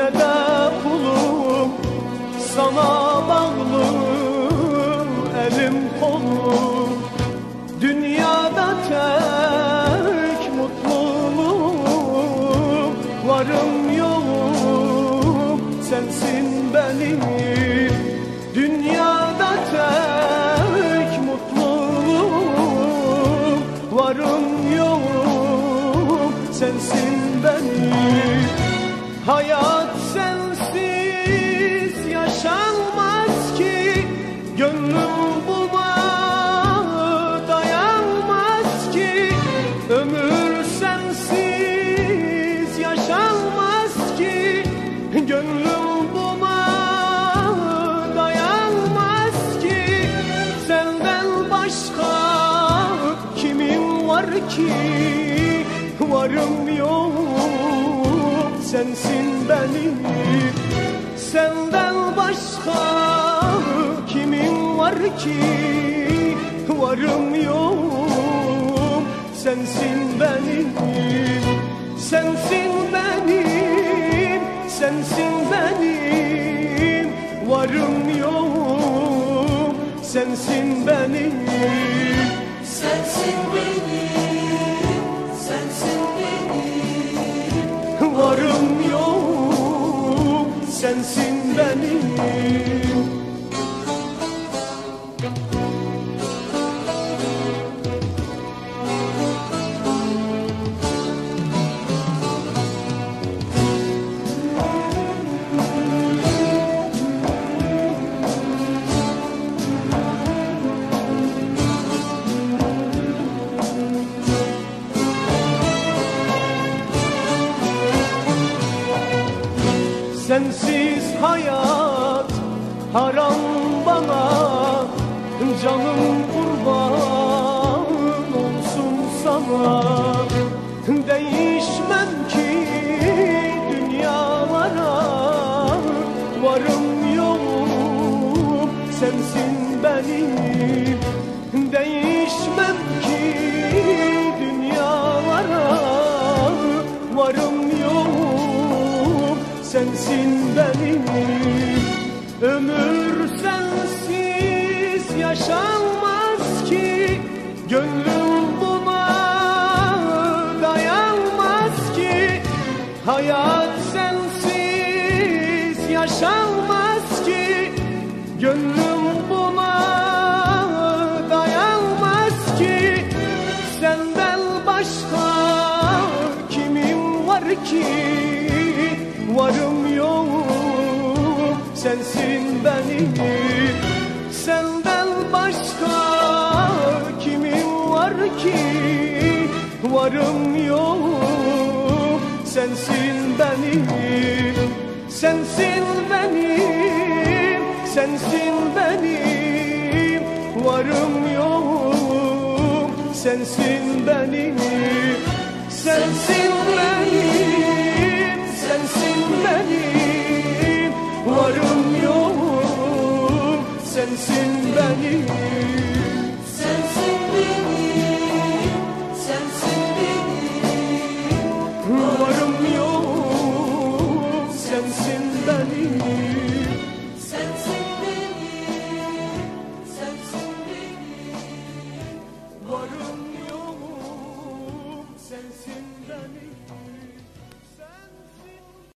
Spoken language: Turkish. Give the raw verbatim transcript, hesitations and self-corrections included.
de kulum, sana bağlı elim kolum. Dünyada tek mutluluğum, varım yoğum sensin benim. Dünyada tek mutluluğum, varım yoğum sensin benim. Hayat sensiz yaşanmaz ki, gönlüm buna dayanmaz ki. Ömür sensiz yaşanmaz ki, gönlüm buna dayanmaz ki. Senden başka kimim var ki, varım yok sensin benim. Senden başka kimim var ki, varım yok sensin benim. Sensin benim, sensin benim, varım yok sensin benim. Sensin benim, sensin benim, varım yok sensin benim. Sensiz hayat haram bana, canım kurban olsun sana. Değişmem ki dünyalara, varım yoğum sensin benim. Değişmem ki dünyalara, varım yoğum sensin benim. Ömür sensiz yaşanmaz ki, gönlüm buna dayanmaz ki. Hayat sensiz yaşanmaz ki, gönlüm buna dayanmaz ki. Senden başka kimim var ki, varım yok sensin benim. Senden başka kimim var ki, varım yok sensin benim. Sensin benim, sensin benim, varım yok sensin benim. Sensin benim, sensin benim, varım yok sensin benim. sensin benim, sensin benim, Varım yok sensin benim.